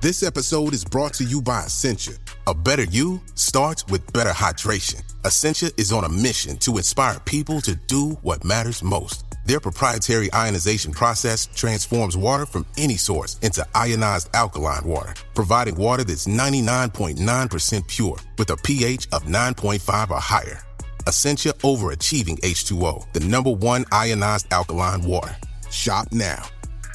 This episode is brought to you by Essentia. A better you starts with better hydration. Essentia is on a mission to inspire people to do what matters most. Their proprietary ionization process transforms water from any source into ionized alkaline water, providing water that's 99.9% pure with a pH of 9.5 or higher. Essentia Overachieving H2O, the #1 ionized alkaline water. Shop now.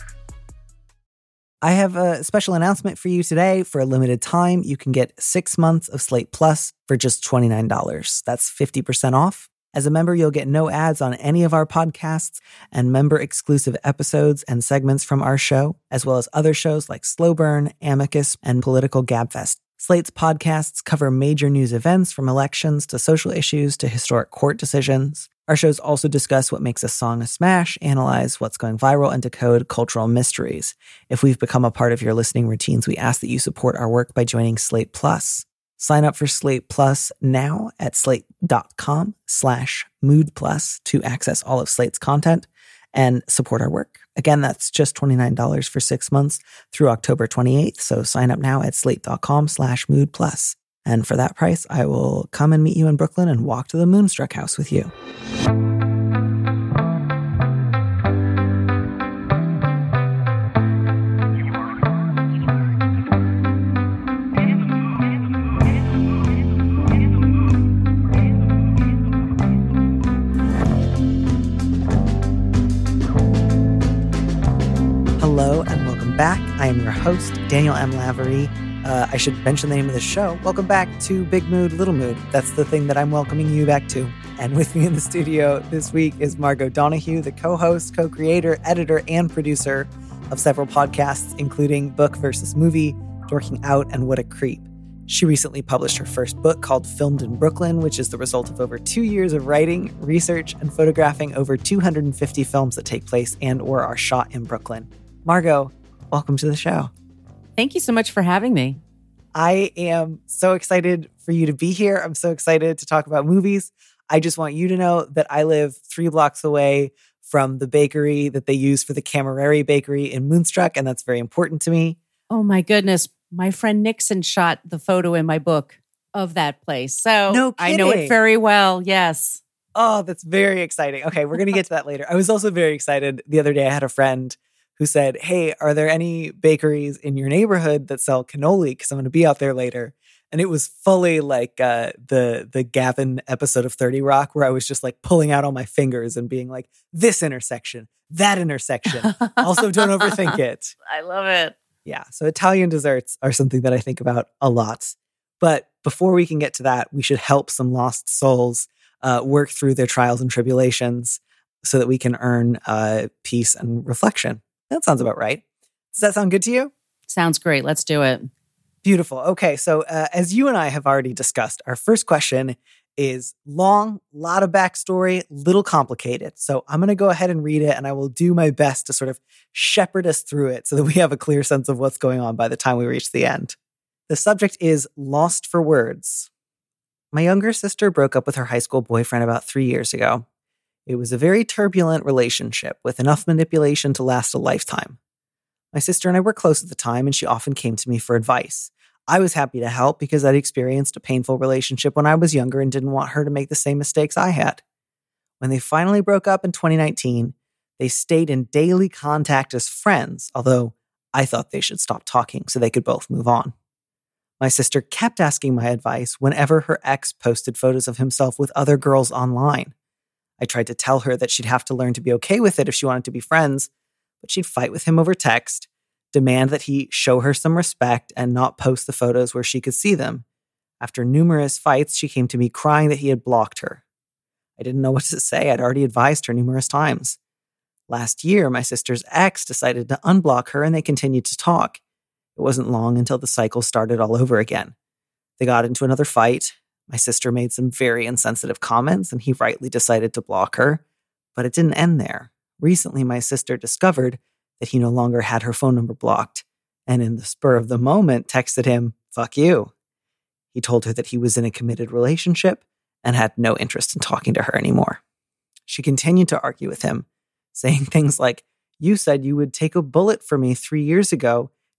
I have a special announcement for you today. For a limited time, you can get 6 months of Slate Plus for just $29. That's 50% off. As a member, you'll get no ads on any of our podcasts and member-exclusive episodes and segments from our show, as well as other shows like Slow Burn, Amicus, and Political Gabfest. Slate's podcasts cover major news events from elections to social issues to historic court decisions. Our shows also discuss what makes a song a smash, analyze what's going viral, and decode cultural mysteries. If we've become a part of your listening routines, we ask that you support our work by joining Slate Plus. Sign up for Slate Plus now at slate.com/moodplus to access all of Slate's content and support our work. Again, that's just $29 for 6 months through October 28th. So sign up now at slate.com/moodplus. And for that price, I will come and meet you in Brooklyn and walk to the Moonstruck house with you. Hello and welcome back. I am your host, Daniel M. Lavery. I should mention the name of the show. Welcome back to Big Mood, Little Mood. That's the thing that I'm welcoming you back to. And with me in the studio this week is Margot Donohue, the co-host, co-creator, editor, and producer of several podcasts, including Book versus Movie, Dorking Out, and What a Creep. She recently published her first book called Filmed in Brooklyn, which is the result of over 2 years of writing, research, and photographing over 250 films that take place and or are shot in Brooklyn. Margot, welcome to the show. Thank you so much for having me. I am so excited for you to be here. I'm so excited to talk about movies. I just want you to know that I live 3 blocks away from the bakery that they use for the Camerari Bakery in Moonstruck, and that's very important to me. Oh my goodness. My friend Nixon shot the photo in my book of that place. So no kidding. I know it very well. Yes. Oh, that's very exciting. Okay, we're going to get to that later. I was also very excited. The other day I had a friend who said, hey, are there any bakeries in your neighborhood that sell cannoli? Because I'm going to be out there later. And it was fully like the Gavin episode of 30 Rock, where I was just like pulling out all my fingers and being like, this intersection, that intersection. Also, don't overthink it. I love it. Yeah. So Italian desserts are something that I think about a lot. But before we can get to that, we should help some lost souls work through their trials and tribulations so that we can earn peace and reflection. That sounds about right. Does that sound good to you? Sounds great. Let's do it. Beautiful. Okay. So as you and I have already discussed, our first question is long, lot of backstory, little complicated. So I'm going to go ahead and read it, and I will do my best to sort of shepherd us through it so that we have a clear sense of what's going on by the time we reach the end. The subject is lost for words. My younger sister broke up with her high school boyfriend about 3 years ago. It was a very turbulent relationship with enough manipulation to last a lifetime. My sister and I were close at the time, and she often came to me for advice. I was happy to help because I'd experienced a painful relationship when I was younger and didn't want her to make the same mistakes I had. When they finally broke up in 2019, they stayed in daily contact as friends, although I thought they should stop talking so they could both move on. My sister kept asking my advice whenever her ex posted photos of himself with other girls online. I tried to tell her that she'd have to learn to be okay with it if she wanted to be friends, but she'd fight with him over text, demand that he show her some respect and not post the photos where she could see them. After numerous fights, she came to me crying that he had blocked her. I didn't know what to say. I'd already advised her numerous times. Last year, my sister's ex decided to unblock her and they continued to talk. It wasn't long until the cycle started all over again. They got into another fight. My sister made some very insensitive comments and he rightly decided to block her. But it didn't end there. Recently, my sister discovered that he no longer had her phone number blocked and in the spur of the moment texted him, "Fuck you." He told her that he was in a committed relationship and had no interest in talking to her anymore. She continued to argue with him, saying things like, "You said you would take a bullet for me 3 years ago.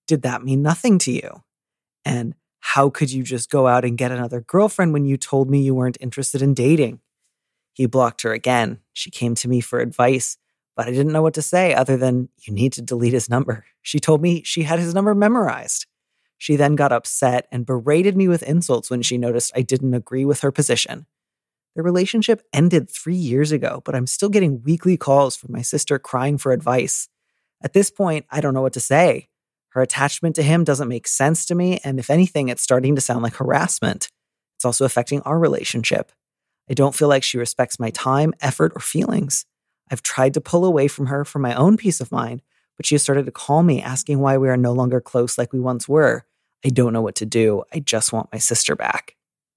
did that mean nothing to you? And how could you just go out and get another girlfriend when you told me you weren't interested in dating? He blocked her again. She came to me for advice, but I didn't know what to say other than, you need to delete his number. She told me she had his number memorized. She then got upset and berated me with insults when she noticed I didn't agree with her position. The relationship ended 3 years ago, but I'm still getting weekly calls from my sister crying for advice. At this point, I don't know what to say. Her attachment to him doesn't make sense to me, and if anything, it's starting to sound like harassment. It's also affecting our relationship. I don't feel like she respects my time, effort, or feelings. I've tried to pull away from her for my own peace of mind, but she has started to call me asking why we are no longer close like we once were. I don't know what to do. I just want my sister back.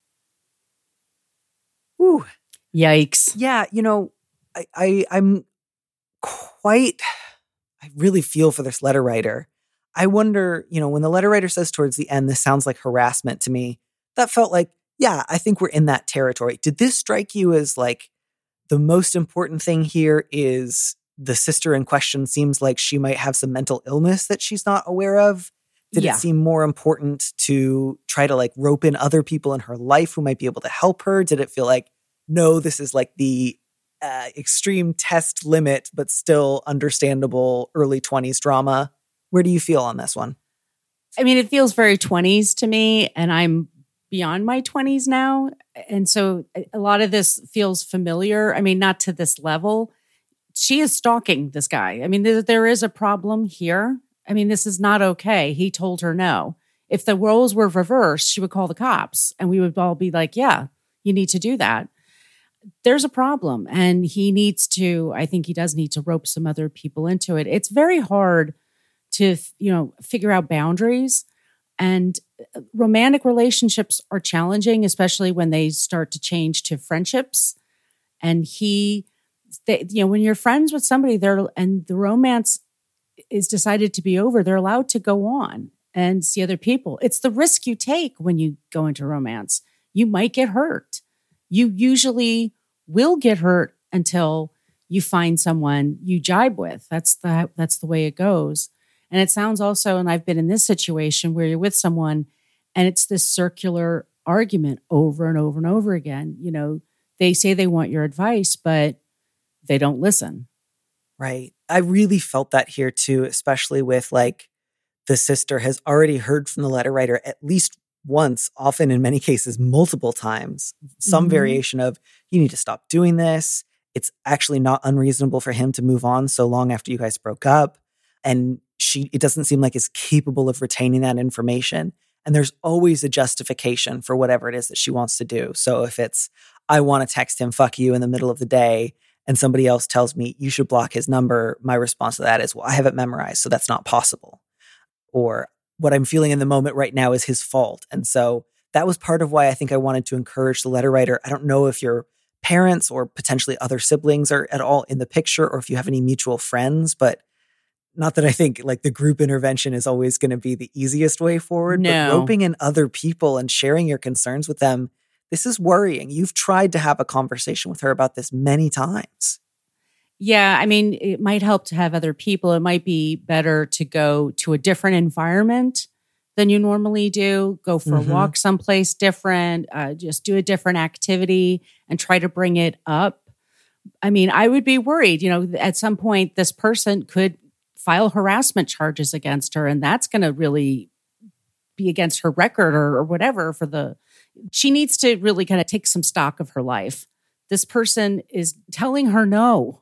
Whew. Yikes. Yeah, I'm quite, I really feel for this letter writer. I wonder, when the letter writer says towards the end, this sounds like harassment to me, that felt like, yeah, I think we're in that territory. Did this strike you as like the most important thing here is the sister in question seems like she might have some mental illness that she's not aware of? Did it seem more important to try to like rope in other people in her life who might be able to help her? Did it feel like, no, this is like the extreme test limit, but still understandable early 20s drama? Where do you feel on this one? I mean, it feels very 20s to me, and I'm beyond my 20s now. And so a lot of this feels familiar. I mean, not to this level. She is stalking this guy. I mean, there is a problem here. I mean, this is not okay. He told her no. If the roles were reversed, she would call the cops and we would all be like, yeah, you need to do that. There's a problem. And I think he does need to rope some other people into it. It's very hard to, figure out boundaries. And romantic relationships are challenging, especially when they start to change to friendships. And when you're friends with somebody there and the romance is decided to be over, they're allowed to go on and see other people. It's the risk you take when you go into romance. You might get hurt. You usually will get hurt until you find someone you jibe with. That's the way it goes. And it sounds also, and I've been in this situation where you're with someone and it's this circular argument over and over and over again. They say they want your advice, but they don't listen. Right. I really felt that here too, especially with like the sister has already heard from the letter writer at least once, often in many cases, multiple times, some variation of, you need to stop doing this. It's actually not unreasonable for him to move on so long after you guys broke up. And it doesn't seem like is capable of retaining that information. And there's always a justification for whatever it is that she wants to do. So if it's, I want to text him, fuck you in the middle of the day, and somebody else tells me you should block his number, my response to that is, well, I have it memorized, so that's not possible. Or what I'm feeling in the moment right now is his fault. And so that was part of why I think I wanted to encourage the letter writer. I don't know if your parents or potentially other siblings are at all in the picture or if you have any mutual friends, but not that I think like the group intervention is always going to be the easiest way forward, no. But roping in other people and sharing your concerns with them, this is worrying. You've tried to have a conversation with her about this many times. Yeah, I mean, it might help to have other people. It might be better to go to a different environment than you normally do. Go for a walk someplace different, just do a different activity and try to bring it up. I mean, I would be worried, at some point this person could file harassment charges against her, and that's going to really be against her record or whatever she needs to really kind of take some stock of her life. This person is telling her no.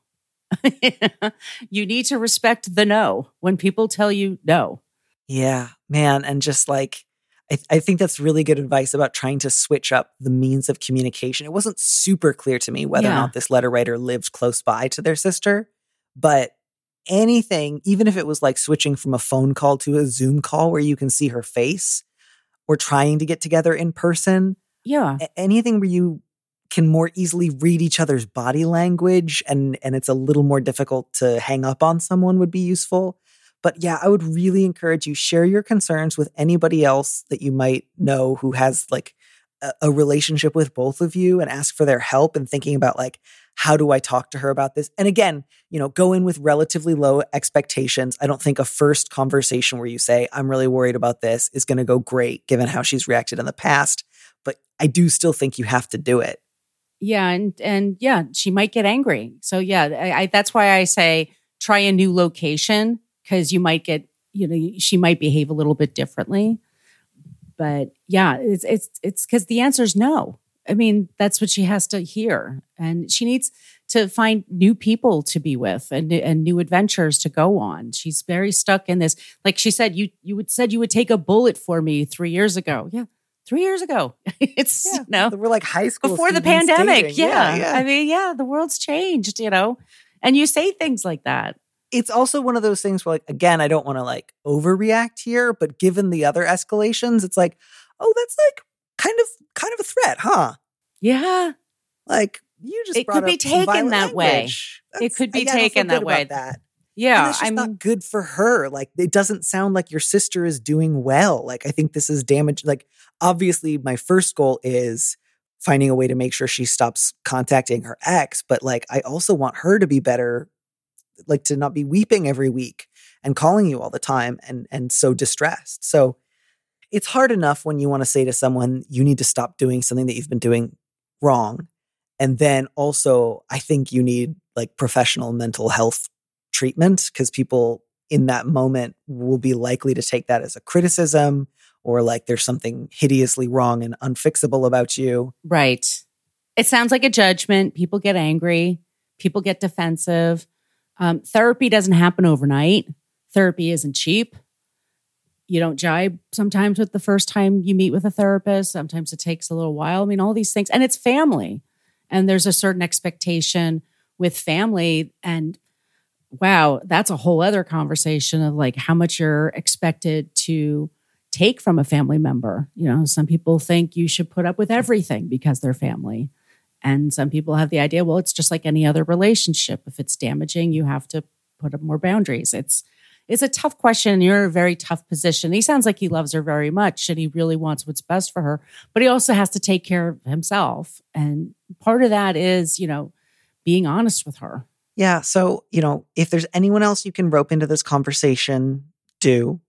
You need to respect the no when people tell you no. Yeah, man. And just like, I think that's really good advice about trying to switch up the means of communication. It wasn't super clear to me whether or not this letter writer lived close by to their sister, but anything, even if it was like switching from a phone call to a Zoom call where you can see her face or trying to get together in person. Yeah. Anything where you can more easily read each other's body language and it's a little more difficult to hang up on someone would be useful. But yeah, I would really encourage you, share your concerns with anybody else that you might know who has like a relationship with both of you and ask for their help and thinking about like, how do I talk to her about this? And again, go in with relatively low expectations. I don't think a first conversation where you say, I'm really worried about this is going to go great given how she's reacted in the past. But I do still think you have to do it. Yeah. And yeah, she might get angry. So yeah, that's why I say try a new location, because you might get, she might behave a little bit differently. But yeah, it's because the answer is no. I mean, that's what she has to hear. And she needs to find new people to be with and new adventures to go on. She's very stuck in this. Like she said, you would take a bullet for me 3 years ago. Yeah. 3 years ago. We're like high school before the pandemic. Yeah. I mean, the world's changed, and you say things like that. It's also one of those things where, like, again, I don't want to like overreact here, but given the other escalations, it's like, oh, that's like kind of a threat, huh? Yeah. Like you just it could be taken that way. It could be taken that way. Yeah, that's just not good for her. Like, it doesn't sound like your sister is doing well. Like, I think this is damage. Like, obviously, my first goal is finding a way to make sure she stops contacting her ex. But like, I also want her to be better, like to not be weeping every week and calling you all the time and so distressed. So it's hard enough when you want to say to someone, you need to stop doing something that you've been doing wrong. And then also, I think you need like professional mental health treatment, because people in that moment will be likely to take that as a criticism or like there's something hideously wrong and unfixable about you. Right. It sounds like a judgment. People get angry. People get defensive. Therapy doesn't happen overnight. Therapy isn't cheap. You don't jibe sometimes with the first time you meet with a therapist. Sometimes it takes a little while. I mean, all these things. And it's family. And there's a certain expectation with family. And wow, that's a whole other conversation of like how much you're expected to take from a family member. Some people think you should put up with everything because they're family. And some people have the idea, well, it's just like any other relationship. If it's damaging, you have to put up more boundaries. It's a tough question. And you're in a very tough position. He sounds like he loves her very much and he really wants what's best for her, but he also has to take care of himself. And part of that is, being honest with her. Yeah. So, if there's anyone else you can rope into this conversation, do.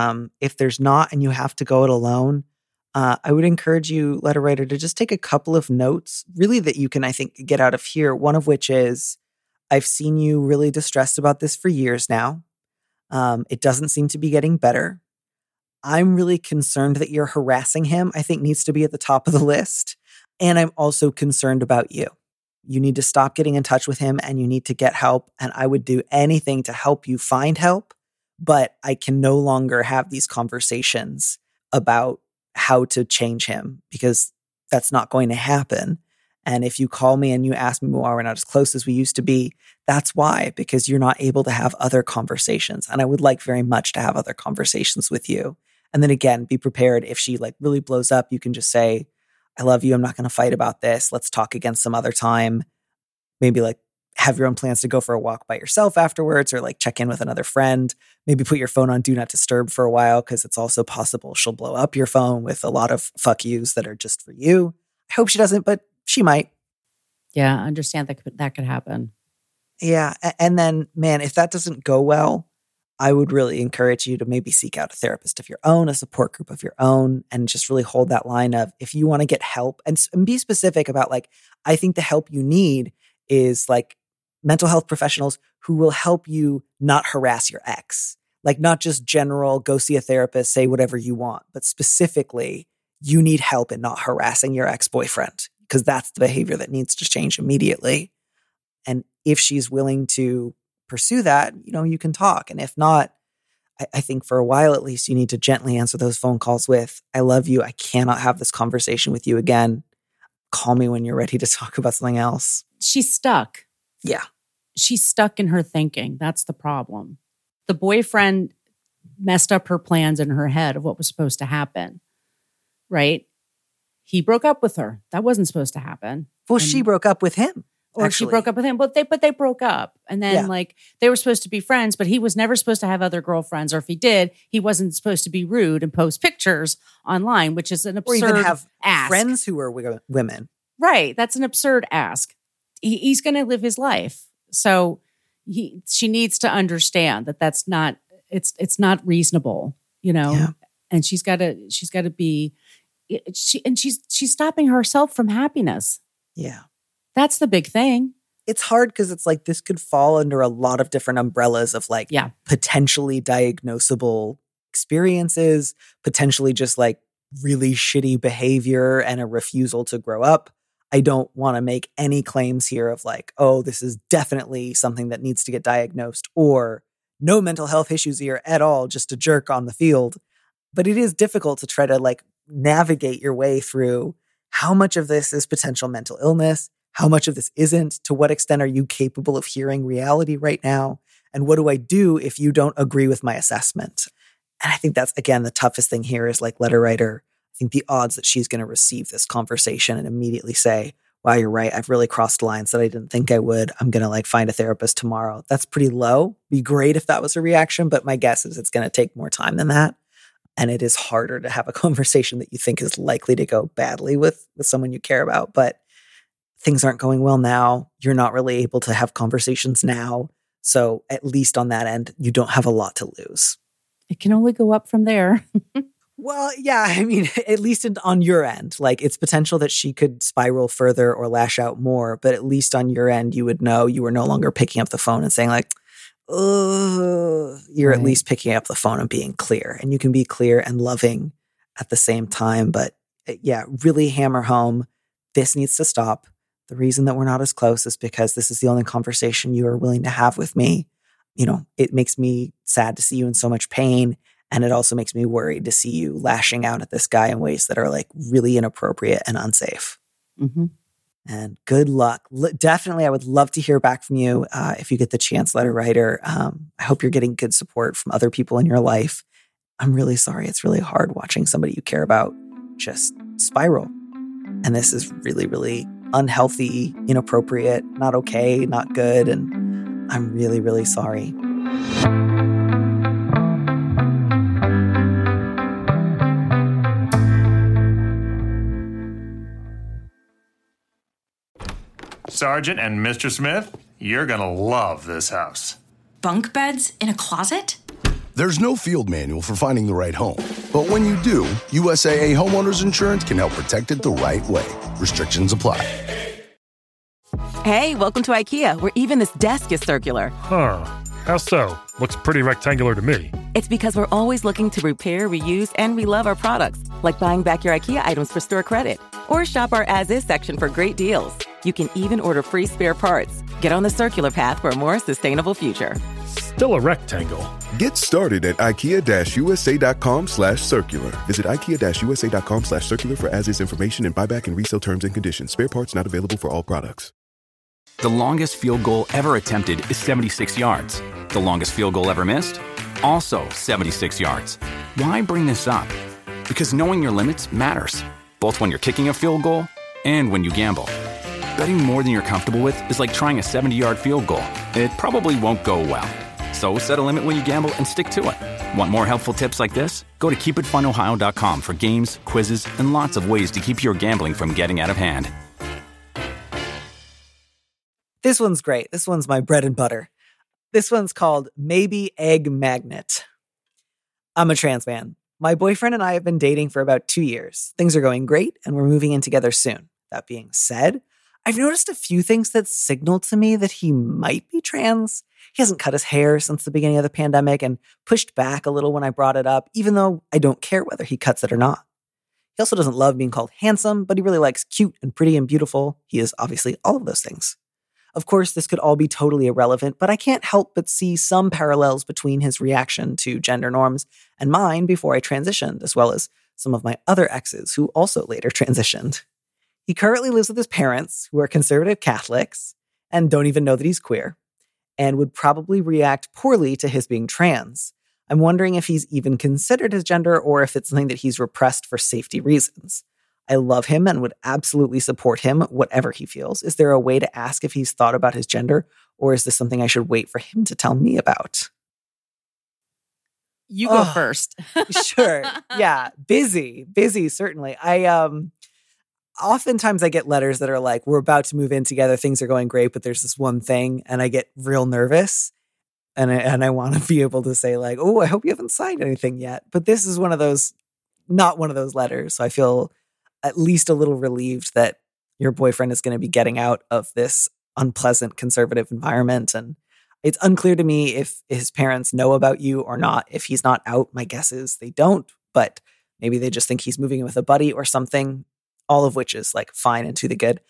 If there's not and you have to go it alone, I would encourage you, letter writer, to just take a couple of notes, really, that you can, I think, get out of here. One of which is, I've seen you really distressed about this for years now. It doesn't seem to be getting better. I'm really concerned that you're harassing him, I think needs to be at the top of the list. And I'm also concerned about you. You need to stop getting in touch with him and you need to get help. And I would do anything to help you find help, but I can no longer have these conversations about how to change him because that's not going to happen. And if you call me and you ask me why we're not as close as we used to be, that's why, because you're not able to have other conversations. And I would like very much to have other conversations with you. And then again, be prepared. If she like really blows up, you can just say, I love you. I'm not going to fight about this. Let's talk again some other time. Maybe like have your own plans to go for a walk by yourself afterwards, or like check in with another friend. Maybe put your phone on Do Not Disturb for a while, because it's also possible she'll blow up your phone with a lot of fuck yous that are just for you. I hope she doesn't, but she might. Yeah, I understand that could happen. Yeah. And then, man, if that doesn't go well, I would really encourage you to maybe seek out a therapist of your own, a support group of your own, and just really hold that line of, if you want to get help, and be specific about like, I think the help you need is like mental health professionals who will help you not harass your ex. Like not just general, go see a therapist, say whatever you want, but specifically you need help in not harassing your ex-boyfriend, because that's the behavior that needs to change immediately. And if she's willing to pursue that, you can talk. And if not, I think for a while at least, you need to gently answer those phone calls with, I love you. I cannot have this conversation with you again. Call me when you're ready to talk about something else. She's stuck. Yeah. She's stuck in her thinking. That's the problem. The boyfriend messed up her plans in her head of what was supposed to happen, right? He broke up with her. That wasn't supposed to happen. Well, she broke up with him. Or actually. She broke up with him, but they broke up. And then like they were supposed to be friends, but he was never supposed to have other girlfriends. Or if he did, he wasn't supposed to be rude and post pictures online, which is an absurd or even have ask. Friends who are women. Right. That's an absurd ask. he's going to live his life. So she needs to understand that that's not, it's not reasonable, Yeah. and she's got to be, she's stopping herself from happiness. Yeah. That's the big thing. It's hard because it's like this could fall under a lot of different umbrellas of like potentially diagnosable experiences, potentially just like really shitty behavior and a refusal to grow up. I don't want to make any claims here of like, oh, this is definitely something that needs to get diagnosed, or no mental health issues here at all, just a jerk on the field. But it is difficult to try to like navigate your way through how much of this is potential mental illness, how much of this isn't, to what extent are you capable of hearing reality right now, and what do I do if you don't agree with my assessment? And I think that's, again, the toughest thing here is like letter writer. I think the odds that she's going to receive this conversation and immediately say, wow, you're right, I've really crossed lines that I didn't think I would. I'm going to like find a therapist tomorrow. That's pretty low. Be great if that was a reaction, but my guess is it's going to take more time than that. And it is harder to have a conversation that you think is likely to go badly with someone you care about. But things aren't going well now. You're not really able to have conversations now. So at least on that end, you don't have a lot to lose. It can only go up from there. Well, yeah, I mean, at least on your end, like it's potential that she could spiral further or lash out more. But at least on your end, you would know you were no longer picking up the phone and saying like, oh, you're at least picking up the phone and being clear. And you can be clear and loving at the same time. But yeah, really hammer home, this needs to stop. The reason that we're not as close is because this is the only conversation you are willing to have with me. It makes me sad to see you in so much pain. And it also makes me worried to see you lashing out at this guy in ways that are like really inappropriate and unsafe. Mm-hmm. And good luck. Definitely, I would love to hear back from you if you get the chance, letter writer. I hope you're getting good support from other people in your life. I'm really sorry. It's really hard watching somebody you care about just spiral. And this is really, really unhealthy, inappropriate, not okay, not good. And I'm really, really sorry. Sergeant and Mr. Smith, you're gonna love this house. Bunk beds in a closet? There's no field manual for finding the right home. But when you do, USAA Homeowners Insurance can help protect it the right way. Restrictions apply. Hey, welcome to IKEA, where even this desk is circular. Huh. How so? Looks pretty rectangular to me. It's because we're always looking to repair, reuse, and relove our products, like buying back your IKEA items for store credit. Or shop our as-is section for great deals. You can even order free spare parts. Get on the circular path for a more sustainable future. Still a rectangle. Get started at IKEA-USA.com/circular. Visit IKEA-USA.com/circular for as-is information and buyback and resale terms and conditions. Spare parts not available for all products. The longest field goal ever attempted is 76 yards. The longest field goal ever missed? Also 76 yards. Why bring this up? Because knowing your limits matters, both when you're kicking a field goal and when you gamble. Betting more than you're comfortable with is like trying a 70-yard field goal. It probably won't go well. So set a limit when you gamble and stick to it. Want more helpful tips like this? Go to keepitfunohio.com for games, quizzes, and lots of ways to keep your gambling from getting out of hand. This one's great. This one's my bread and butter. This one's called Maybe Egg Magnet. I'm a trans man. My boyfriend and I have been dating for about 2 years. Things are going great, and we're moving in together soon. That being said, I've noticed a few things that signal to me that he might be trans. He hasn't cut his hair since the beginning of the pandemic and pushed back a little when I brought it up, even though I don't care whether he cuts it or not. He also doesn't love being called handsome, but he really likes cute and pretty and beautiful. He is obviously all of those things. Of course, this could all be totally irrelevant, but I can't help but see some parallels between his reaction to gender norms and mine before I transitioned, as well as some of my other exes who also later transitioned. He currently lives with his parents, who are conservative Catholics, and don't even know that he's queer, and would probably react poorly to his being trans. I'm wondering if he's even considered his gender or if it's something that he's repressed for safety reasons. I love him and would absolutely support him, whatever he feels. Is there a way to ask if he's thought about his gender, or is this something I should wait for him to tell me about? You go first. Sure. Yeah. Busy, certainly. oftentimes I get letters that are like, we're about to move in together. Things are going great, but there's this one thing. And I get real nervous. And I want to be able to say like, oh, I hope you haven't signed anything yet. But this is not one of those letters. So I feel at least a little relieved that your boyfriend is going to be getting out of this unpleasant conservative environment. And it's unclear to me if his parents know about you or not. If he's not out, my guess is they don't. But maybe they just think he's moving in with a buddy or something, all of which is like fine and to the good.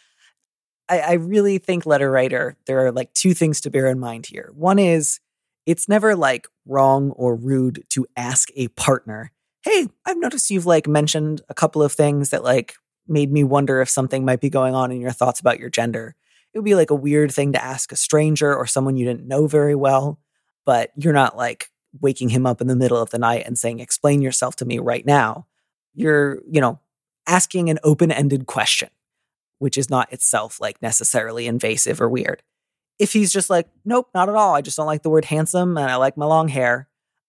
I really think, letter writer, there are like two things to bear in mind here. One is it's never like wrong or rude to ask a partner, hey, I've noticed you've like mentioned a couple of things that like made me wonder if something might be going on in your thoughts about your gender. It would be like a weird thing to ask a stranger or someone you didn't know very well, but you're not like waking him up in the middle of the night and saying, explain yourself to me right now. You're, asking an open-ended question, which is not itself like necessarily invasive or weird. If he's just like, nope, not at all. I just don't like the word handsome and I like my long hair.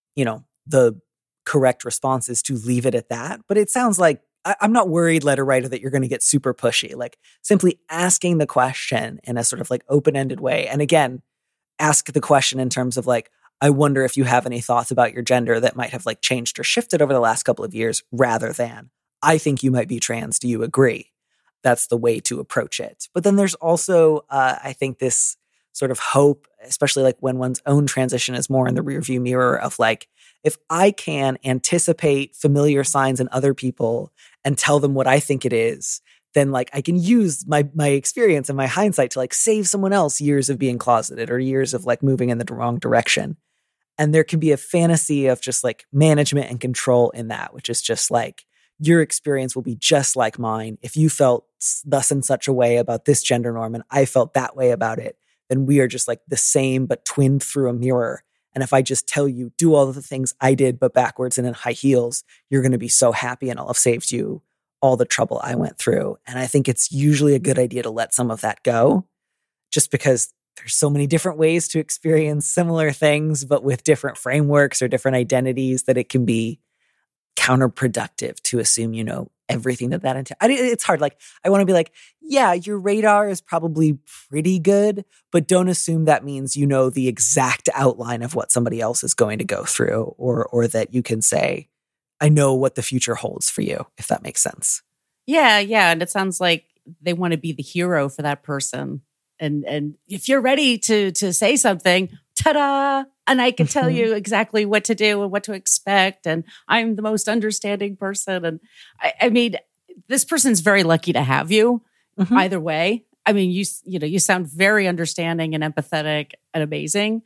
The correct response is to leave it at that. But it sounds like I'm not worried, letter writer, that you're going to get super pushy. Like simply asking the question in a sort of like open-ended way. And again, ask the question in terms of like, I wonder if you have any thoughts about your gender that might have like changed or shifted over the last couple of years, rather than, I think you might be trans. Do you agree? That's the way to approach it. But then there's also, I think, this sort of hope, especially like when one's own transition is more in the rearview mirror of like, if I can anticipate familiar signs in other people and tell them what I think it is, then like I can use my experience and my hindsight to like save someone else years of being closeted or years of like moving in the wrong direction. And there can be a fantasy of just like management and control in that, which is just like, your experience will be just like mine. If you felt thus in such a way about this gender norm and I felt that way about it, then we are just like the same, but twinned through a mirror. And if I just tell you, do all of the things I did, but backwards and in high heels, you're going to be so happy and I'll have saved you all the trouble I went through. And I think it's usually a good idea to let some of that go, just because there's so many different ways to experience similar things, but with different frameworks or different identities, that it can be counterproductive to assume everything that entails. It's hard. Like, I want to be like, yeah, your radar is probably pretty good, but don't assume that means the exact outline of what somebody else is going to go through, or that you can say, I know what the future holds for you, if that makes sense. Yeah. And it sounds like they want to be the hero for that person. And if you're ready to say something, ta-da! And I can tell you exactly what to do and what to expect. And I'm the most understanding person. And I mean, this person's very lucky to have you either way. I mean, you sound very understanding and empathetic and amazing.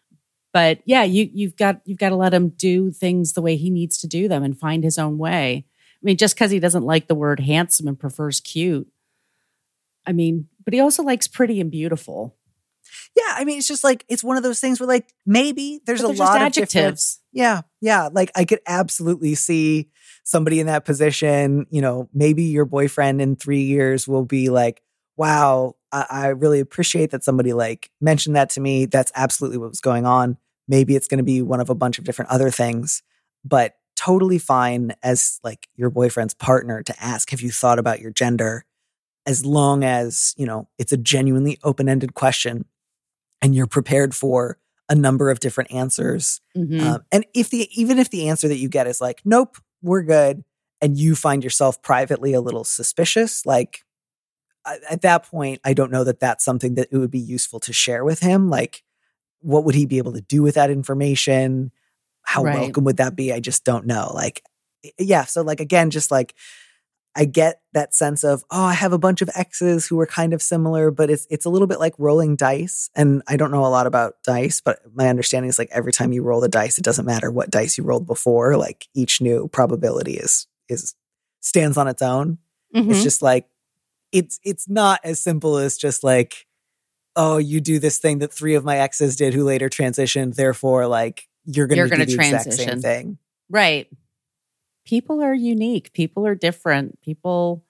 But yeah, you've got to let him do things the way he needs to do them and find his own way. I mean, just because he doesn't like the word handsome and prefers cute. I mean, but he also likes pretty and beautiful. Yeah, I mean, it's just like, it's one of those things where like, maybe there's a lot of adjectives. Yeah. Like I could absolutely see somebody in that position, maybe your boyfriend in 3 years will be like, wow, I really appreciate that somebody like mentioned that to me. That's absolutely what was going on. Maybe it's going to be one of a bunch of different other things, but totally fine as like your boyfriend's partner to ask, have you thought about your gender? As long as, it's a genuinely open-ended question and you're prepared for a number of different answers. And even if the answer that you get is like, nope, we're good, and you find yourself privately a little suspicious, like at that point, I don't know that that's something that it would be useful to share with him. Like, what would he be able to do with that information? How welcome would that be? I just don't know. Like, yeah. So like, again, just like, I get that sense of, oh, I have a bunch of exes who are kind of similar, but it's a little bit like rolling dice. And I don't know a lot about dice, but my understanding is like every time you roll the dice, it doesn't matter what dice you rolled before. Like each new probability is stands on its own. It's just like, it's not as simple as just like, oh, you do this thing that 3 of my exes did who later transitioned. Therefore, like you're going to do the exact same thing. Right. People are unique. People are different. People,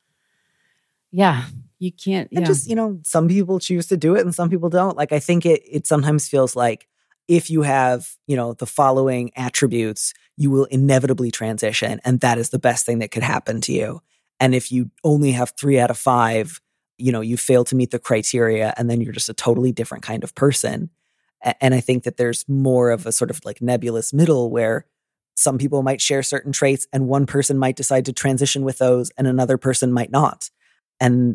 you can't. And just, some people choose to do it and some people don't. Like, I think it sometimes feels like if you have, the following attributes, you will inevitably transition. And that is the best thing that could happen to you. And if you only have 3 out of 5, you fail to meet the criteria, and then you're just a totally different kind of person. And I think that there's more of a sort of like nebulous middle where some people might share certain traits and one person might decide to transition with those and another person might not. And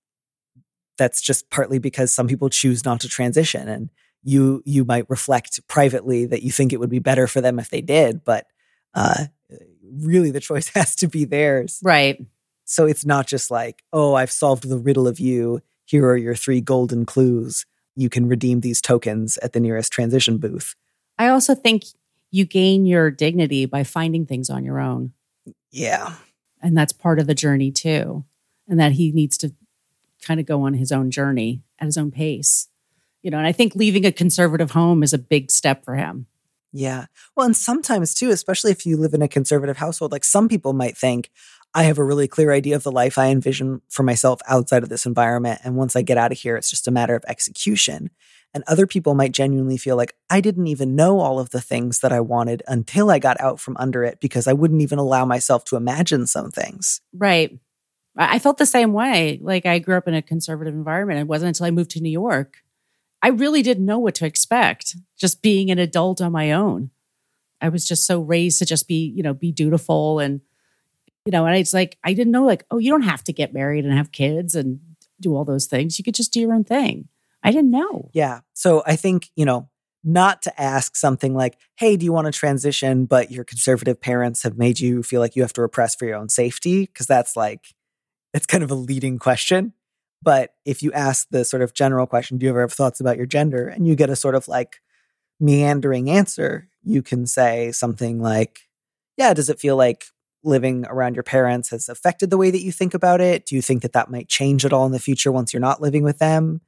that's just partly because some people choose not to transition, and you might reflect privately that you think it would be better for them if they did, but really the choice has to be theirs. Right. So it's not just like, oh, I've solved the riddle of you. Here are your 3 golden clues. You can redeem these tokens at the nearest transition booth. I also think you gain your dignity by finding things on your own. Yeah. And that's part of the journey too. And that he needs to kind of go on his own journey at his own pace. And I think leaving a conservative home is a big step for him. Yeah. Well, and sometimes too, especially if you live in a conservative household, like some people might think, I have a really clear idea of the life I envision for myself outside of this environment. And once I get out of here, it's just a matter of execution. And other people might genuinely feel like I didn't even know all of the things that I wanted until I got out from under it, because I wouldn't even allow myself to imagine some things. Right. I felt the same way. Like I grew up in a conservative environment. It wasn't until I moved to New York. I really didn't know what to expect, just being an adult on my own. I was just so raised to just be dutiful and and it's like, I didn't know oh, you don't have to get married and have kids and do all those things. You could just do your own thing. I didn't know. Yeah. So I think, not to ask something like, hey, do you want to transition, but your conservative parents have made you feel like you have to repress for your own safety? Because that's kind of a leading question. But if you ask the sort of general question, do you ever have thoughts about your gender? And you get a sort of like meandering answer, you can say something like, yeah, does it feel like living around your parents has affected the way that you think about it? Do you think that might change at all in the future once you're not living with them?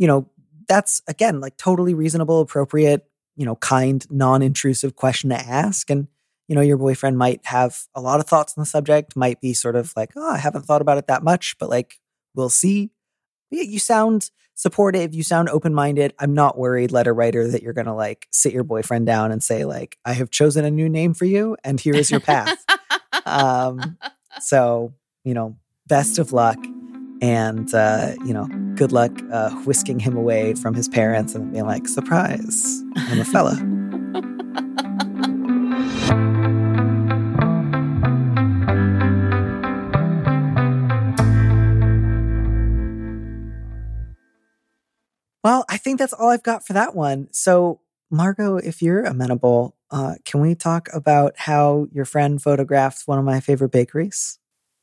That's again, like totally reasonable, appropriate, kind, non-intrusive question to ask. And, your boyfriend might have a lot of thoughts on the subject, might be sort of like, oh, I haven't thought about it that much, but like, we'll see. But yeah, you sound supportive. You sound open-minded. I'm not worried, letter writer, that you're going to like sit your boyfriend down and say like, I have chosen a new name for you and here is your path. So, best of luck and, good luck whisking him away from his parents and being like, surprise, I'm a fella. Well, I think that's all I've got for that one. So, Margot, if you're amenable, can we talk about how your friend photographed one of my favorite bakeries?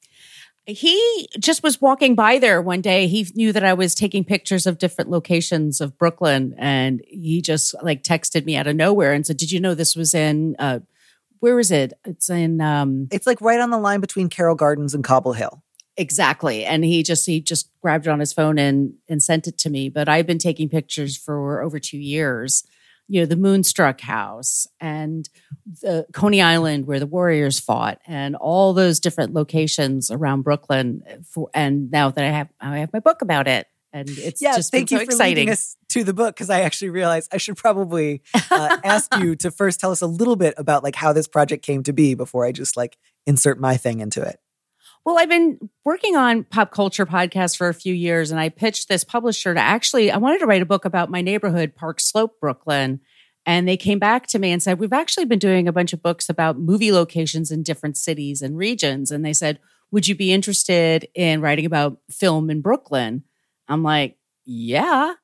He just was walking by there one day. He knew that I was taking pictures of different locations of Brooklyn, and he just like texted me out of nowhere and said, "Did you know this was in where is it? It's in it's like right on the line between Carroll Gardens and Cobble Hill." Exactly. And he just grabbed it on his phone and sent it to me. But I've been taking pictures for over 2 years. The Moonstruck House and the Coney Island where the Warriors fought and all those different locations around Brooklyn. And now that I have my book about it. And it's just been so exciting. Thank you for leading us to the book, because I actually realized I should probably ask you to first tell us a little bit about like how this project came to be before I just like insert my thing into it. Well, I've been working on pop culture podcasts for a few years, and I pitched this publisher to I wanted to write a book about my neighborhood, Park Slope, Brooklyn. And they came back to me and said, we've actually been doing a bunch of books about movie locations in different cities and regions. And they said, would you be interested in writing about film in Brooklyn? I'm like, yeah.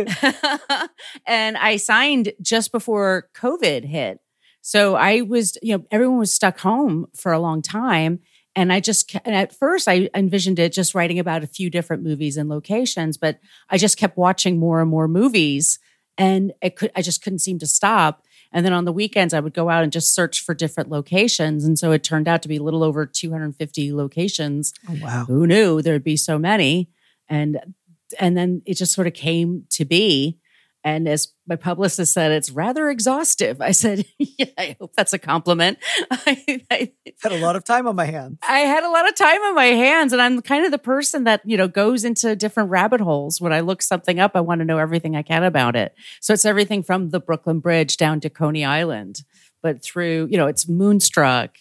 And I signed just before COVID hit. So I was, everyone was stuck home for a long time. And at first I envisioned it just writing about a few different movies and locations, but I just kept watching more and more movies and I just couldn't seem to stop. And then on the weekends I would go out and just search for different locations. And so it turned out to be a little over 250 locations. Oh, wow. Who knew there'd be so many? And then it just sort of came to be. And as my publicist said, it's rather exhaustive. I said, yeah, I hope that's a compliment. I had a lot of time on my hands. I had a lot of time on my hands. And I'm kind of the person that, goes into different rabbit holes. When I look something up, I want to know everything I can about it. So it's everything from the Brooklyn Bridge down to Coney Island, but through, it's Moonstruck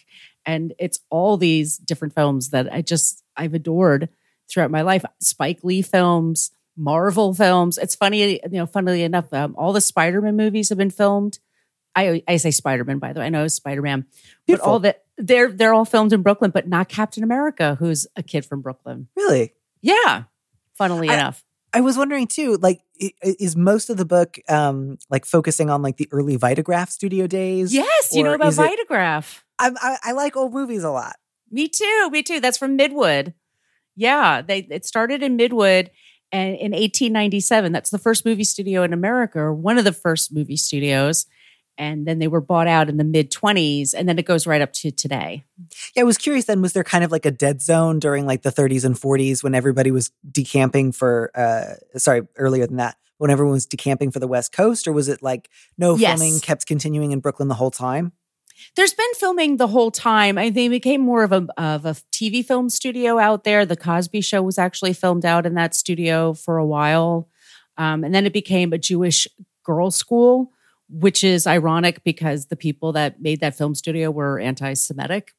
And it's all these different films that I've adored throughout my life. Spike Lee films, Marvel films. It's funny, funnily enough, all the Spider-Man movies have been filmed. I say Spider-Man, by the way. I know it's Spider-Man. But all that they're all filmed in Brooklyn, but not Captain America, who's a kid from Brooklyn. Really? Yeah. Funnily enough. I was wondering too, like, is most of the book like focusing on like the early Vitagraph studio days? Yes, you know about Vitagraph. I like old movies a lot. Me too. That's from Midwood. Yeah, it started in Midwood, and in 1897. That's the first movie studio in America, or one of the first movie studios. And then they were bought out in the mid-20s, and then it goes right up to today. Yeah, I was curious then, was there kind of like a dead zone during like the 30s and 40s when everybody was decamping for, earlier than that, when everyone was decamping for the West Coast? Or was it like filming kept continuing in Brooklyn the whole time? There's been filming the whole time. They became more of a TV film studio out there. The Cosby Show was actually filmed out in that studio for a while. And then it became a Jewish girls' school, which is ironic because the people that made that film studio were anti-Semitic.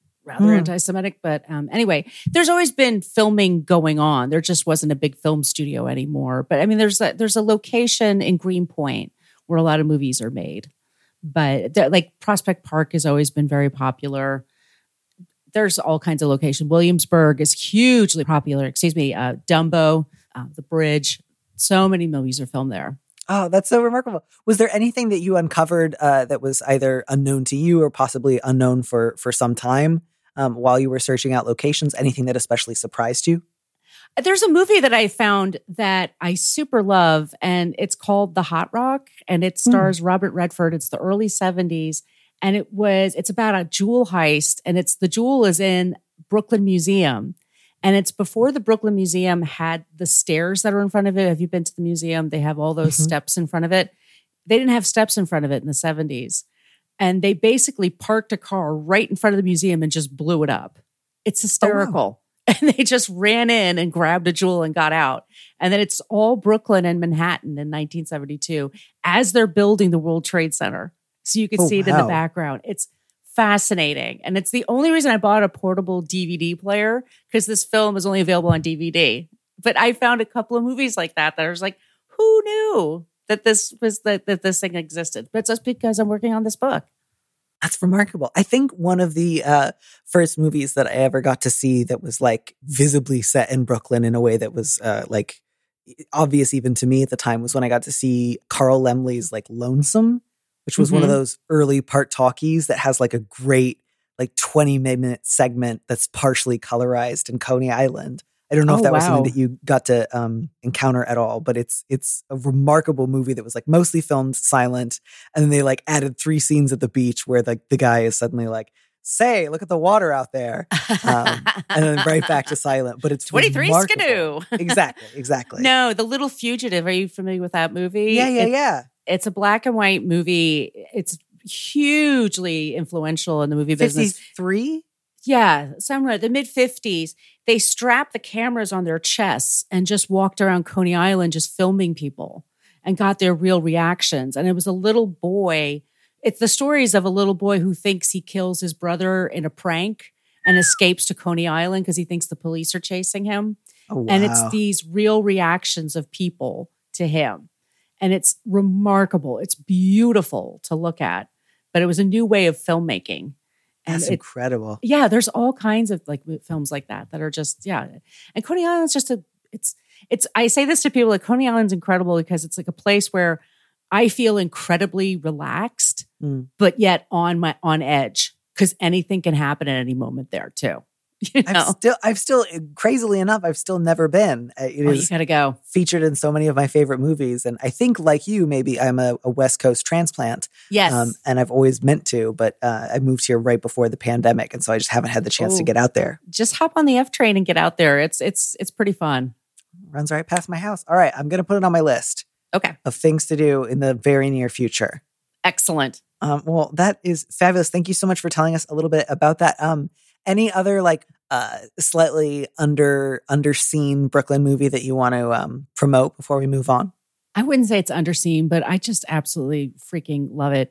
But anyway, there's always been filming going on. There just wasn't a big film studio anymore. But I mean, there's a location in Greenpoint where a lot of movies are made. But like Prospect Park has always been very popular. There's all kinds of locations. Williamsburg is hugely popular. Dumbo, The Bridge. So many movies are filmed there. Oh, that's so remarkable. Was there anything that you uncovered that was either unknown to you or possibly unknown for some time while you were searching out locations? Anything that especially surprised you? There's a movie that I found that I super love, and it's called The Hot Rock, and it stars Robert Redford. It's the early 70s, and it's about a jewel heist, and the jewel is in Brooklyn Museum. And it's before the Brooklyn Museum had the stairs that are in front of it. Have you been to the museum? They have all those steps in front of it. They didn't have steps in front of it in the 70s. And they basically parked a car right in front of the museum and just blew it up. It's hysterical. Oh, wow. And they just ran in and grabbed a jewel and got out. And then it's all Brooklyn and Manhattan in 1972 as they're building the World Trade Center. So you can see it in the background. It's fascinating. And it's the only reason I bought a portable DVD player, because this film is only available on DVD. But I found a couple of movies like that I was like, who knew that this thing existed? But it's just because I'm working on this book. That's remarkable. I think one of the first movies that I ever got to see that was like visibly set in Brooklyn in a way that was like obvious even to me at the time was when I got to see Carl Laemmle's like Lonesome, which was one of those early part talkies that has like a great like 20-minute segment that's partially colorized in Coney Island. I don't know if that was something that you got to encounter at all, but it's a remarkable movie that was like mostly filmed silent. And then they like added 3 scenes at the beach where like the guy is suddenly like, say, look at the water out there. And then right back to silent. But it's 23 Skidoo. Exactly. No, The Little Fugitive. Are you familiar with that movie? Yeah. It's a black and white movie. It's hugely influential in the movie business. 53? Yeah, somewhere the mid-50s. They strapped the cameras on their chests and just walked around Coney Island just filming people and got their real reactions. And it was a little boy. It's the stories of a little boy who thinks he kills his brother in a prank and escapes to Coney Island because he thinks the police are chasing him. Oh, wow. And it's these real reactions of people to him. And it's remarkable. It's beautiful to look at. But it was a new way of filmmaking. And that's incredible. Yeah, there's all kinds of like films like that are just, yeah. And Coney Island's just I say this to people, like Coney Island's incredible because it's like a place where I feel incredibly relaxed, but yet on edge because anything can happen at any moment there too. You know? I've still, crazily enough, I've still never been. You gotta go. Featured in so many of my favorite movies. And I think like you, maybe I'm a West Coast transplant. Yes. And I've always meant to, but I moved here right before the pandemic. And so I just haven't had the chance to get out there. Just hop on the F train and get out there. It's pretty fun. Runs right past my house. All right. I'm going to put it on my list. Okay. Of things to do in the very near future. Excellent. Well, that is fabulous. Thank you so much for telling us a little bit about that. Any other like slightly underseen Brooklyn movie that you want to promote before we move on? I wouldn't say it's underseen, but I just absolutely freaking love it.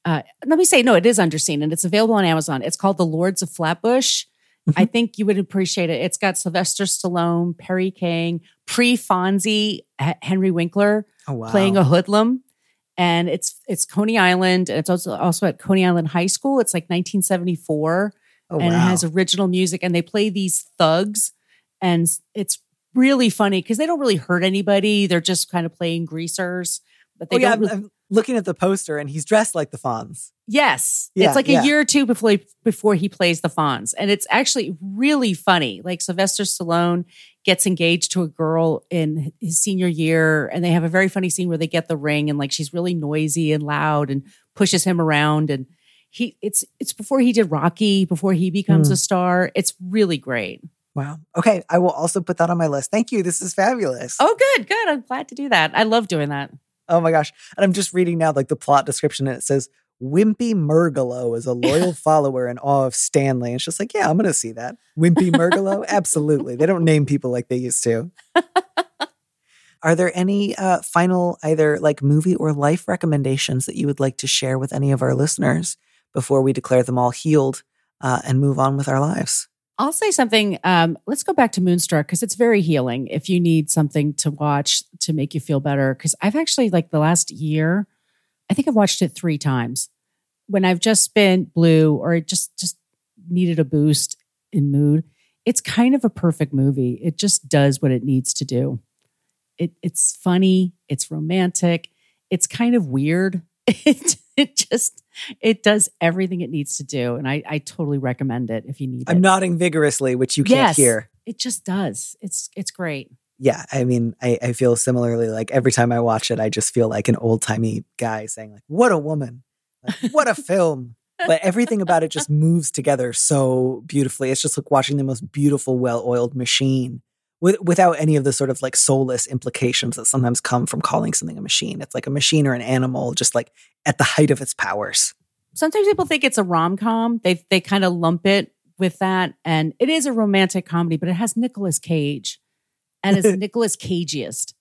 let me say, no, it is underseen and it's available on Amazon. It's called The Lords of Flatbush. I think you would appreciate it. It's got Sylvester Stallone, Perry King, pre-Fonzie, Henry Winkler playing a hoodlum. And it's Coney Island. And it's also at Coney Island High School. It's like 1974. It has original music. And they play these thugs. And it's really funny because they don't really hurt anybody. They're just kind of playing greasers. But they don't I'm looking at the poster and he's dressed like the Fonz. Yes. It's like a year or two before he plays the Fonz. And it's actually really funny. Like Sylvester Stallone gets engaged to a girl in his senior year and they have a very funny scene where they get the ring and like she's really noisy and loud and pushes him around. And it's before he did Rocky, before he becomes a star. It's really great. Wow. Okay. I will also put that on my list. Thank you. This is fabulous. Oh, good. I'm glad to do that. I love doing that. Oh my gosh. And I'm just reading now like the plot description and it says, Wimpy Murgalow is a loyal follower in awe of Stanley. And it's just like, yeah, I'm going to see that. Wimpy Murgalow? Absolutely. They don't name people like they used to. Are there any final either like movie or life recommendations that you would like to share with any of our listeners before we declare them all healed and move on with our lives? I'll say something. Let's go back to Moonstruck because it's very healing if you need something to watch to make you feel better. Because I've actually, like the last year, I think I've watched it 3 times. When I've just been blue or it just needed a boost in mood, it's kind of a perfect movie. It just does what it needs to do. It's funny. It's romantic. It's kind of weird. It does everything it needs to do. And I totally recommend it if you need it. I'm nodding vigorously, which you can't hear. It just does. It's great. Yeah. I mean, I feel similarly. Like every time I watch it, I just feel like an old timey guy saying like, what a woman, like, what a film. But everything about it just moves together so beautifully. It's just like watching the most beautiful, well-oiled machine without any of the sort of like soulless implications that sometimes come from calling something a machine. It's like a machine or an animal, just like at the height of its powers. Sometimes people think it's a rom-com. They kind of lump it with that. And it is a romantic comedy, but it has Nicolas Cage. And it's Nicolas Cageiest.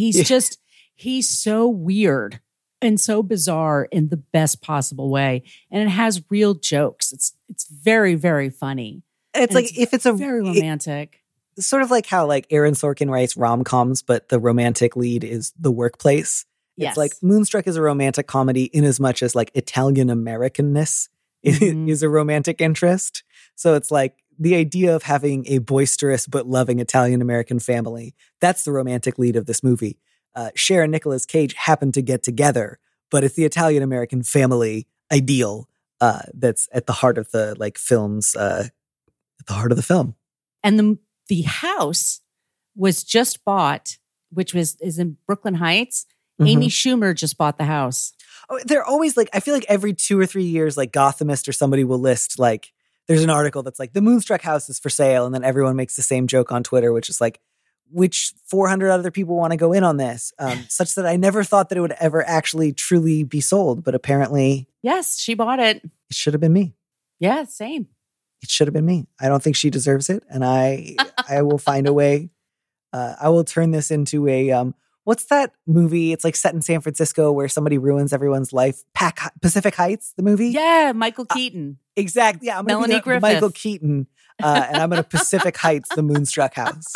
He's so weird and so bizarre in the best possible way. And it has real jokes. It's very, very funny. It's like if it's very romantic. It's sort of like how like Aaron Sorkin writes rom-coms, but the romantic lead is the workplace. It's like Moonstruck is a romantic comedy in as much as like Italian Americanness is a romantic interest. So it's like the idea of having a boisterous but loving Italian American family. That's the romantic lead of this movie. Cher and Nicolas Cage happen to get together, but it's the Italian American family ideal that's at the heart of the like film's at the heart of the film. And the house was just bought, which is in Brooklyn Heights. Amy Schumer just bought the house. Oh, they're always like, I feel like every 2 or 3 years, like Gothamist or somebody will list like, there's an article that's like, the Moonstruck house is for sale. And then everyone makes the same joke on Twitter, which is like, which 400 other people want to go in on this? Such that I never thought that it would ever actually truly be sold. But apparently. Yes, she bought it. It should have been me. Yeah, same. It should have been me. I don't think she deserves it. And I will find a way. I will turn this into a, what's that movie? It's like set in San Francisco where somebody ruins everyone's life. Pacific Heights, the movie? Yeah, Michael Keaton. Exactly. Yeah, I'm going Melanie to Griffith. Michael Keaton. And I'm going to Pacific Heights, the Moonstruck house.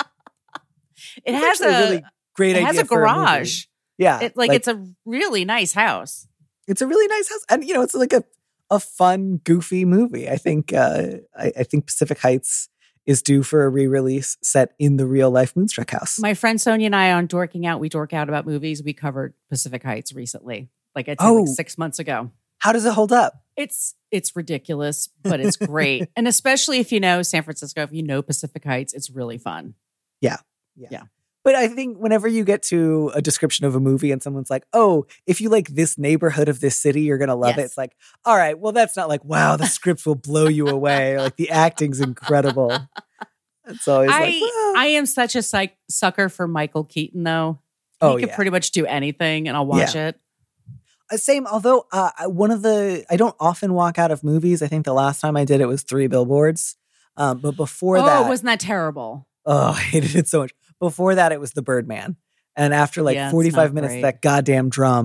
It has a really great idea. It has a garage. Yeah. It's a really nice house. It's a really nice house. And, you know, it's like a fun, goofy movie. I think I think Pacific Heights is due for a re-release set in the real life Moonstruck house. My friend Sonia and I on Dorking Out, we dork out about movies. We covered Pacific Heights recently, like I'd say like 6 months ago. How does it hold up? It's ridiculous, but it's great. And especially if you know San Francisco, if you know Pacific Heights, it's really fun. Yeah. But I think whenever you get to a description of a movie and someone's like, oh, if you like this neighborhood of this city, you're going to love it. It's like, all right, well, that's not like, wow, the script will blow you away. Like the acting's incredible. It's always I am such a sucker for Michael Keaton, though. He can pretty much do anything and I'll watch it. Same, although I don't often walk out of movies. I think the last time I did it was 3 Billboards. But before that. Oh, wasn't that terrible? Oh, I hated it so much. Before that, it was The Birdman. And after like 45 minutes of that goddamn drum,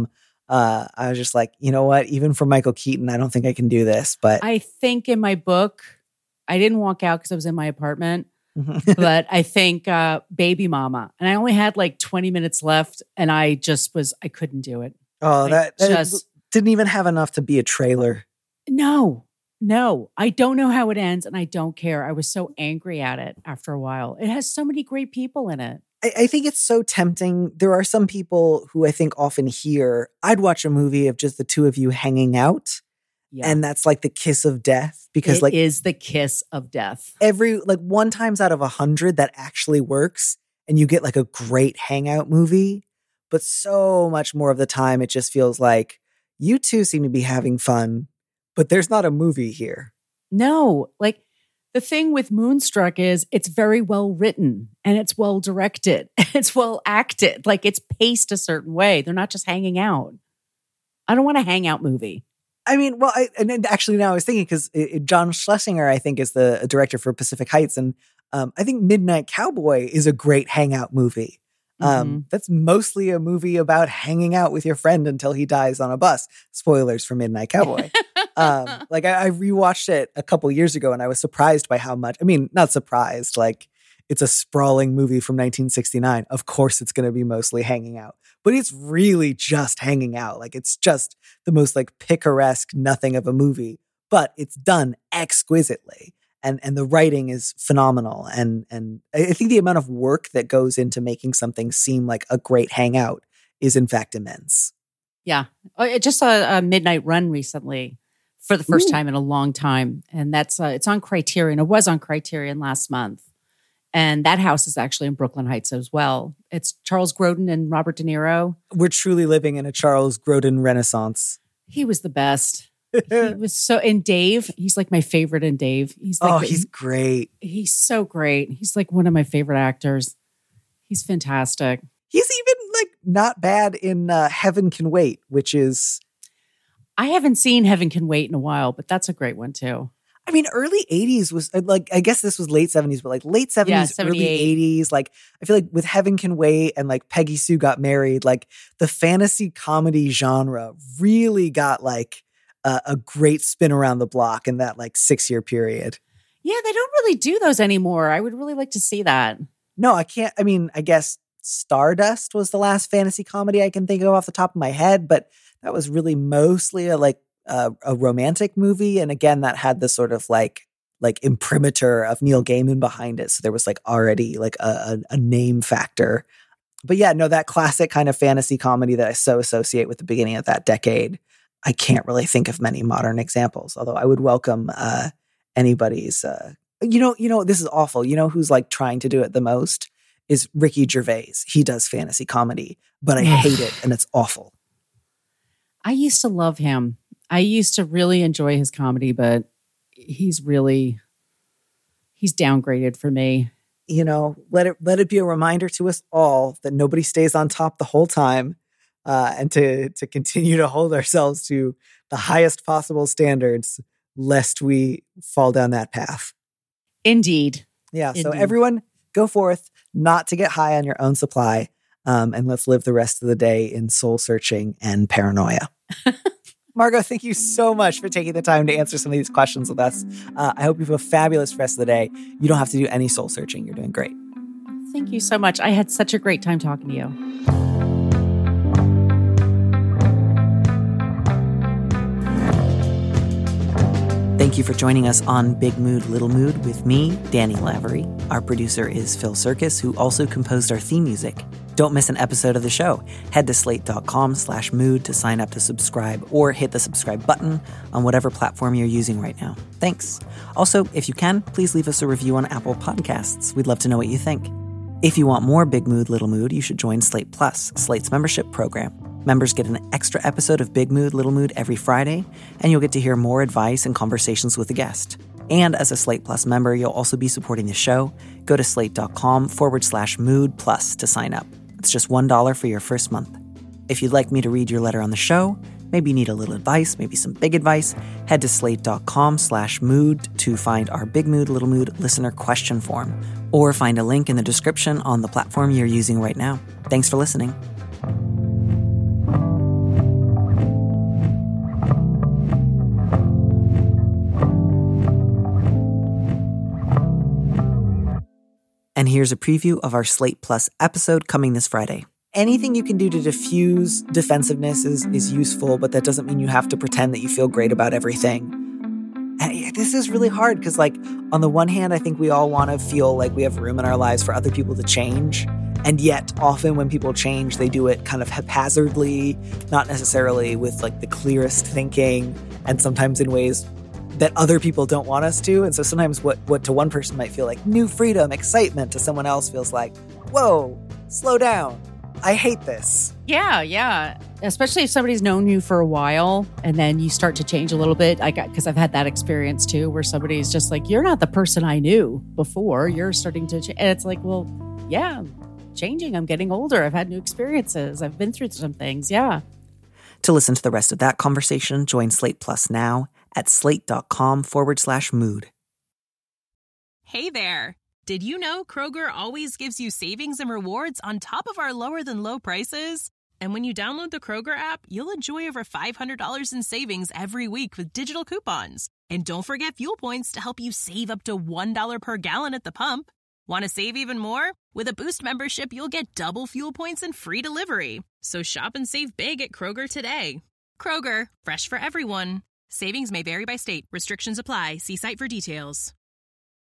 I was just like, you know what? Even for Michael Keaton, I don't think I can do this. But I think in my book, I didn't walk out because I was in my apartment. But I think Baby Mama. And I only had like 20 minutes left. And I couldn't do it. Oh, that didn't even have enough to be a trailer. No. I don't know how it ends. And I don't care. I was so angry at it after a while. It has so many great people in it. I think it's so tempting. There are some people who I think often hear, I'd watch a movie of just the two of you hanging out. Yeah. And that's like the kiss of death because it is the kiss of death. Every 1 times out of 100 that actually works and you get like a great hangout movie. But so much more of the time, it just feels like you two seem to be having fun, but there's not a movie here. No, like the thing with Moonstruck is it's very well written and it's well directed. It's well acted. Like it's paced a certain way. They're not just hanging out. I don't want a hangout movie. I mean, well, and actually now I was thinking because John Schlesinger, I think, is the director for Pacific Heights. And I think Midnight Cowboy is a great hangout movie. That's mostly a movie about hanging out with your friend until he dies on a bus. Spoilers for Midnight Cowboy. I rewatched it a couple years ago and I was surprised by how much, I mean, not surprised, like it's a sprawling movie from 1969. Of course it's going to be mostly hanging out, but it's really just hanging out. Like it's just the most like picaresque nothing of a movie, but it's done exquisitely. And the writing is phenomenal. And I think the amount of work that goes into making something seem like a great hangout is in fact immense. Yeah. I just saw a Midnight Run recently for the first time in a long time. And that's it's on Criterion. It was on Criterion last month. And that house is actually in Brooklyn Heights as well. It's Charles Grodin and Robert De Niro. We're truly living in a Charles Grodin renaissance. He was the best. He was so in Dave. He's like my favorite in Dave. He's great. He's so great. He's like one of my favorite actors. He's fantastic. He's even like not bad in Heaven Can Wait, which is. I haven't seen Heaven Can Wait in a while, but that's a great one too. I mean, early 80s was like, I guess this was late 70s, but like late 70s, early 80s. Like, I feel like with Heaven Can Wait and like Peggy Sue Got Married, like the fantasy comedy genre really got like a great spin around the block in that like 6-year period. Yeah, they don't really do those anymore. I would really like to see that. No, I can't. I mean, I guess Stardust was the last fantasy comedy I can think of off the top of my head, but that was really mostly a romantic movie. And again, that had the sort of like imprimatur of Neil Gaiman behind it. So there was like already like a name factor. But yeah, no, that classic kind of fantasy comedy that I so associate with the beginning of that decade. I can't really think of many modern examples, although I would welcome anybody's, this is awful. You know, who's like trying to do it the most is Ricky Gervais. He does fantasy comedy, but I hate it. And it's awful. I used to love him. I used to really enjoy his comedy, but he's downgraded for me. You know, let it be a reminder to us all that nobody stays on top the whole time. And to continue to hold ourselves to the highest possible standards, lest we fall down that path. Indeed. Yeah. Indeed. So everyone go forth, not to get high on your own supply. And let's live the rest of the day in soul searching and paranoia. Margot, thank you so much for taking the time to answer some of these questions with us. I hope you have a fabulous rest of the day. You don't have to do any soul searching. You're doing great. Thank you so much. I had such a great time talking to you. Thank you for joining us on Big Mood, Little Mood with me, Danny Lavery. Our producer is Phil Circus, who also composed our theme music. Don't miss an episode of the show. Head to slate.com/mood to sign up to subscribe or hit the subscribe button on whatever platform you're using right now. Thanks. Also, if you can, please leave us a review on Apple Podcasts. We'd love to know what you think. If you want more Big Mood, Little Mood, you should join Slate Plus, Slate's membership program. Members get an extra episode of Big Mood, Little Mood every Friday, and you'll get to hear more advice and conversations with a guest. And as a Slate Plus member, you'll also be supporting the show. Go to slate.com/mood plus to sign up. It's just $1 for your first month. If you'd like me to read your letter on the show, maybe you need a little advice, maybe some big advice, head to slate.com/mood to find our Big Mood, Little Mood listener question form, or find a link in the description on the platform you're using right now. Thanks for listening. And here's a preview of our Slate Plus episode coming this Friday. Anything you can do to diffuse defensiveness is useful, but that doesn't mean you have to pretend that you feel great about everything. And this is really hard because, like, on the one hand, I think we all want to feel like we have room in our lives for other people to change. And yet, often when people change, they do it kind of haphazardly, not necessarily with, like, the clearest thinking, and sometimes in ways that other people don't want us to. And so sometimes what to one person might feel like new freedom, excitement, to someone else feels like, whoa, slow down. I hate this. Yeah. Especially if somebody's known you for a while and then you start to change a little bit. Because I've had that experience too, where somebody's just like, you're not the person I knew before. You're starting to change. And it's like, well, yeah, I'm changing. I'm getting older. I've had new experiences. I've been through some things. Yeah. To listen to the rest of that conversation, join Slate Plus now at slate.com/mood. Hey there. Did you know Kroger always gives you savings and rewards on top of our lower than low prices? And when you download the Kroger app, you'll enjoy over $500 in savings every week with digital coupons. And don't forget fuel points to help you save up to $1 per gallon at the pump. Want to save even more? With a Boost membership, you'll get double fuel points and free delivery. So shop and save big at Kroger today. Kroger, fresh for everyone. Savings may vary by state. Restrictions apply. See site for details.